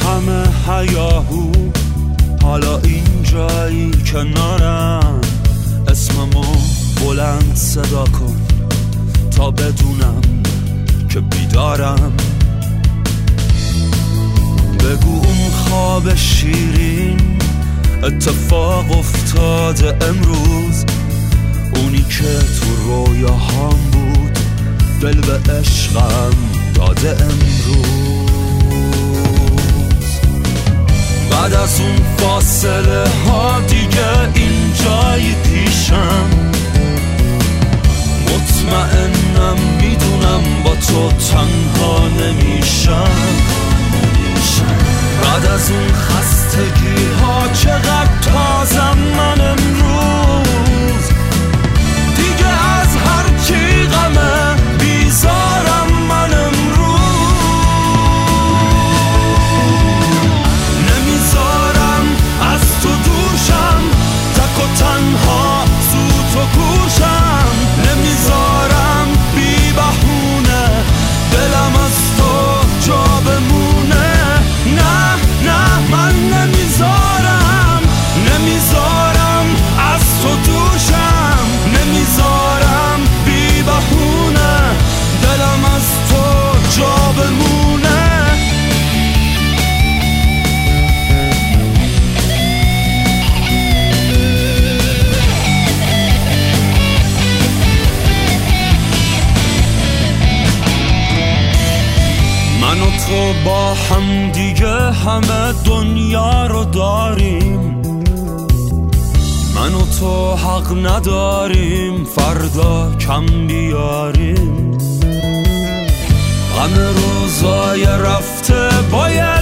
همه هیاهو حالا اینجایی کنارم، اسممو بلند صدا کن تا بدونم که بیدارم. بگو اون خواب شیرین اتفاق افتاده امروز، اونی که تو رویاهام بود دل به عشقم داده امروز. بعد از اون فاصله ها دیگه اینجایی پیشم، مطمئنم میدونم با تو تنها نمیشم. بعد از اون خستگی ها چقدر تازم من امروز، دیگه از هر کی غمه بیزارم من امروز. نمیذارم از تو دورشم، تک و تنها سوت و کورشم. نمیذارم بی بهونه دلم از تو جا بمونه. نه نه من نمیذارم، نمیذارم از تو دوشم. نمیذارم بی بهونه دلم از تو جا بمونه. من و تو با هم دیگه همه دنیا رو داریم، من و تو حق نداریم فردا کم بیاریم. غم روزای رفته باید